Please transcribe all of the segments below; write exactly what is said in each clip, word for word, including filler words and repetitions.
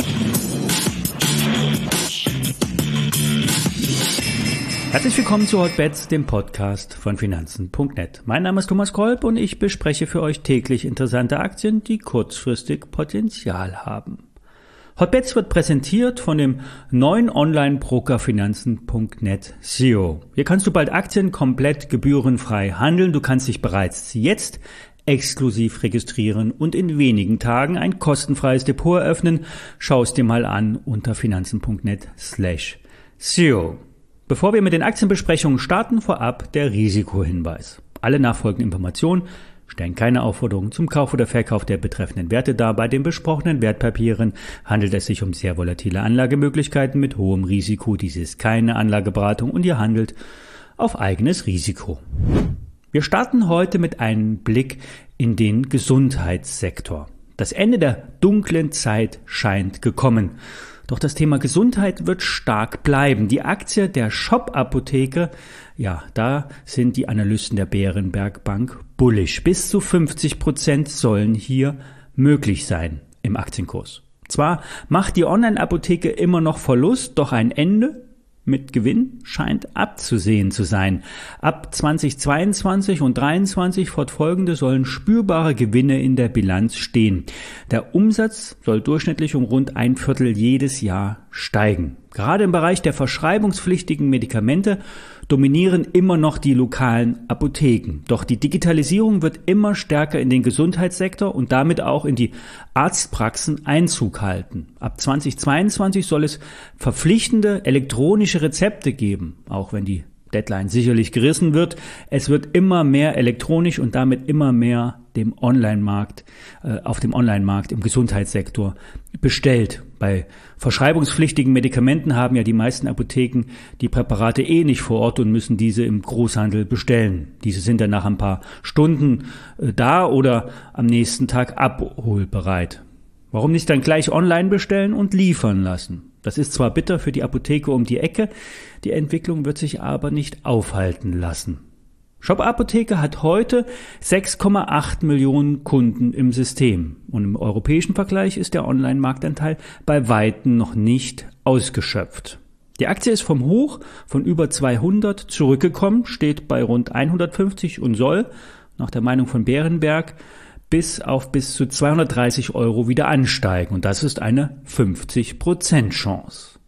Herzlich willkommen zu Hotbets, dem Podcast von Finanzen Punkt net. Mein Name ist Thomas Kolb und ich bespreche für euch täglich interessante Aktien, die kurzfristig Potenzial haben. Hotbets wird präsentiert von dem neuen Online-Broker Finanzen Punkt net S E O. Hier kannst du bald Aktien komplett gebührenfrei handeln. Du kannst dich bereits jetzt exklusiv registrieren und in wenigen Tagen ein kostenfreies Depot eröffnen. Schau es dir mal an unter finanzen Punkt net slash S E O. Bevor wir mit den Aktienbesprechungen starten, vorab der Risikohinweis. Alle nachfolgenden Informationen stellen keine Aufforderung zum Kauf oder Verkauf der betreffenden Werte dar. Bei den besprochenen Wertpapieren handelt es sich um sehr volatile Anlagemöglichkeiten mit hohem Risiko. Dies ist keine Anlageberatung und ihr handelt auf eigenes Risiko. Wir starten heute mit einem Blick in den Gesundheitssektor. Das Ende der dunklen Zeit scheint gekommen. Doch das Thema Gesundheit wird stark bleiben. Die Aktie der Shop-Apotheke, ja, da sind die Analysten der Berenberg Bank bullish. Bis zu fünfzig Prozent sollen hier möglich sein im Aktienkurs. Zwar macht die Online-Apotheke immer noch Verlust, doch ein Ende mit Gewinn scheint abzusehen zu sein. Ab zweitausendzweiundzwanzig und zweitausenddreiundzwanzig fortfolgende sollen spürbare Gewinne in der Bilanz stehen. Der Umsatz soll durchschnittlich um rund ein Viertel jedes Jahr steigen. Gerade im Bereich der verschreibungspflichtigen Medikamente dominieren immer noch die lokalen Apotheken. Doch die Digitalisierung wird immer stärker in den Gesundheitssektor und damit auch in die Arztpraxen Einzug halten. Ab zweitausendzweiundzwanzig soll es verpflichtende elektronische Rezepte geben, auch wenn die Deadline sicherlich gerissen wird. Es wird immer mehr elektronisch und damit immer mehr dem Online-Markt, äh, auf dem Online-Markt im Gesundheitssektor bestellt. Bei verschreibungspflichtigen Medikamenten haben ja die meisten Apotheken die Präparate eh nicht vor Ort und müssen diese im Großhandel bestellen. Diese sind dann nach ein paar Stunden äh, da oder am nächsten Tag abholbereit. Warum nicht dann gleich online bestellen und liefern lassen? Das ist zwar bitter für die Apotheke um die Ecke, die Entwicklung wird sich aber nicht aufhalten lassen. Shop Apotheke hat heute sechs Komma acht Millionen Kunden im System und im europäischen Vergleich ist der Online-Marktanteil bei Weitem noch nicht ausgeschöpft. Die Aktie ist vom Hoch von über zweihundert zurückgekommen, steht bei rund hundertfünfzig und soll, nach der Meinung von Berenberg, bis auf bis zu zweihundertdreißig Euro wieder ansteigen. Und das ist eine fünfzig Prozent Chance.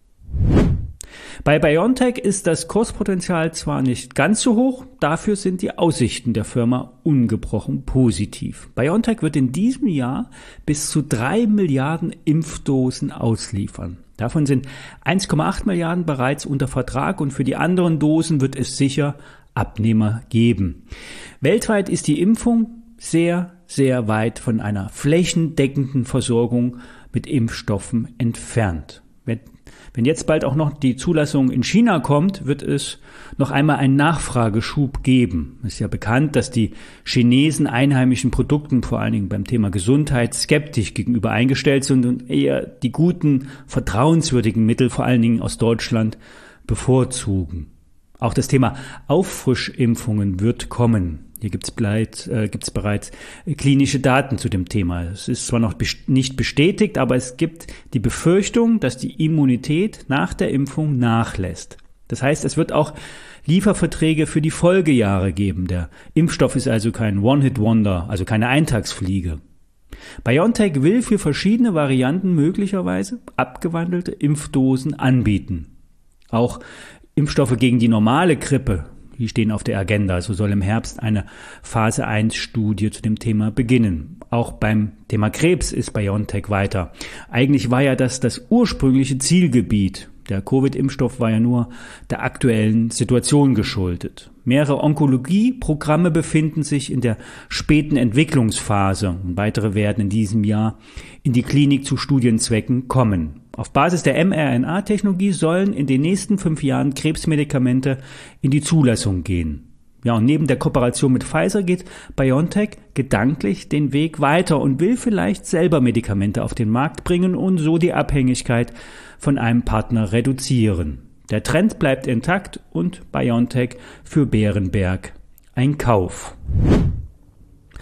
Bei BioNTech ist das Kurspotenzial zwar nicht ganz so hoch, dafür sind die Aussichten der Firma ungebrochen positiv. BioNTech wird in diesem Jahr bis zu drei Milliarden Impfdosen ausliefern. Davon sind eins Komma acht Milliarden bereits unter Vertrag und für die anderen Dosen wird es sicher Abnehmer geben. Weltweit ist die Impfung sehr, sehr weit von einer flächendeckenden Versorgung mit Impfstoffen entfernt. Wenn, wenn jetzt bald auch noch die Zulassung in China kommt, wird es noch einmal einen Nachfrageschub geben. Es ist ja bekannt, dass die Chinesen einheimischen Produkten, vor allen Dingen beim Thema Gesundheit, skeptisch gegenüber eingestellt sind und eher die guten, vertrauenswürdigen Mittel, vor allen Dingen aus Deutschland, bevorzugen. Auch das Thema Auffrischimpfungen wird kommen. Hier gibt's bereits, äh, gibt's bereits klinische Daten zu dem Thema. Es ist zwar noch best- nicht bestätigt, aber es gibt die Befürchtung, dass die Immunität nach der Impfung nachlässt. Das heißt, es wird auch Lieferverträge für die Folgejahre geben. Der Impfstoff ist also kein One-Hit-Wonder, also keine Eintagsfliege. BioNTech will für verschiedene Varianten möglicherweise abgewandelte Impfdosen anbieten. Auch Impfstoffe gegen die normale Grippe, die stehen auf der Agenda. So soll im Herbst eine Phase eins Studie zu dem Thema beginnen. Auch beim Thema Krebs ist BioNTech weiter. Eigentlich war ja das das ursprüngliche Zielgebiet. Der Covid-Impfstoff war ja nur der aktuellen Situation geschuldet. Mehrere Onkologie-Programme befinden sich in der späten Entwicklungsphase und weitere werden in diesem Jahr in die Klinik zu Studienzwecken kommen. Auf Basis der mRNA-Technologie sollen in den nächsten fünf Jahren Krebsmedikamente in die Zulassung gehen. Ja, und neben der Kooperation mit Pfizer geht BioNTech gedanklich den Weg weiter und will vielleicht selber Medikamente auf den Markt bringen und so die Abhängigkeit von einem Partner reduzieren. Der Trend bleibt intakt und BioNTech für Berenberg ein Kauf.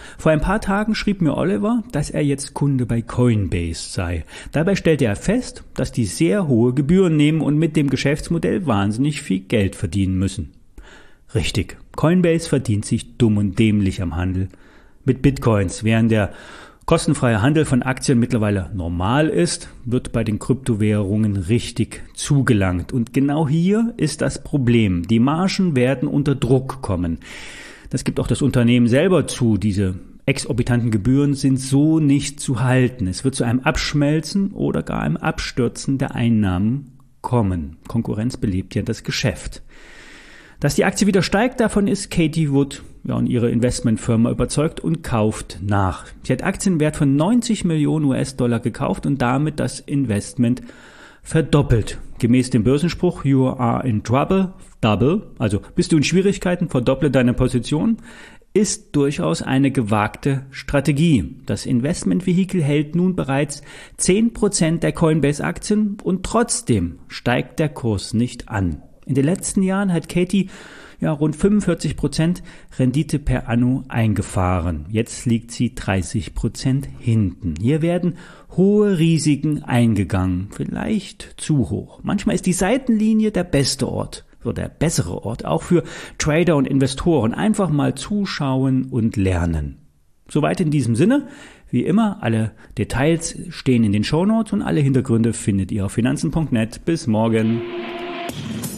Vor ein paar Tagen schrieb mir Oliver, dass er jetzt Kunde bei Coinbase sei. Dabei stellte er fest, dass die sehr hohe Gebühren nehmen und mit dem Geschäftsmodell wahnsinnig viel Geld verdienen müssen. Richtig, Coinbase verdient sich dumm und dämlich am Handel mit Bitcoins. Während der kostenfreie Handel von Aktien mittlerweile normal ist, wird bei den Kryptowährungen richtig zugelangt. Und genau hier ist das Problem. Die Margen werden unter Druck kommen. Das gibt auch das Unternehmen selber zu. Diese exorbitanten Gebühren sind so nicht zu halten. Es wird zu einem Abschmelzen oder gar einem Abstürzen der Einnahmen kommen. Konkurrenz belebt ja das Geschäft. Dass die Aktie wieder steigt, davon ist Cathie Wood ja, und ihre Investmentfirma überzeugt und kauft nach. Sie hat Aktienwert von neunzig Millionen U S-Dollar gekauft und damit das Investment verdoppelt. Gemäß dem Börsenspruch, you are in trouble, double, also bist du in Schwierigkeiten, verdopple deine Position, ist durchaus eine gewagte Strategie. Das Investmentvehikel hält nun bereits zehn Prozent der Coinbase-Aktien und trotzdem steigt der Kurs nicht an. In den letzten Jahren hat Cathie ja rund fünfundvierzig Prozent Rendite per Anno eingefahren. Jetzt liegt sie dreißig Prozent hinten. Hier werden hohe Risiken eingegangen, vielleicht zu hoch. Manchmal ist die Seitenlinie der beste Ort oder der bessere Ort, auch für Trader und Investoren. Einfach mal zuschauen und lernen. Soweit in diesem Sinne. Wie immer, alle Details stehen in den Shownotes und alle Hintergründe findet ihr auf finanzen punkt net. Bis morgen.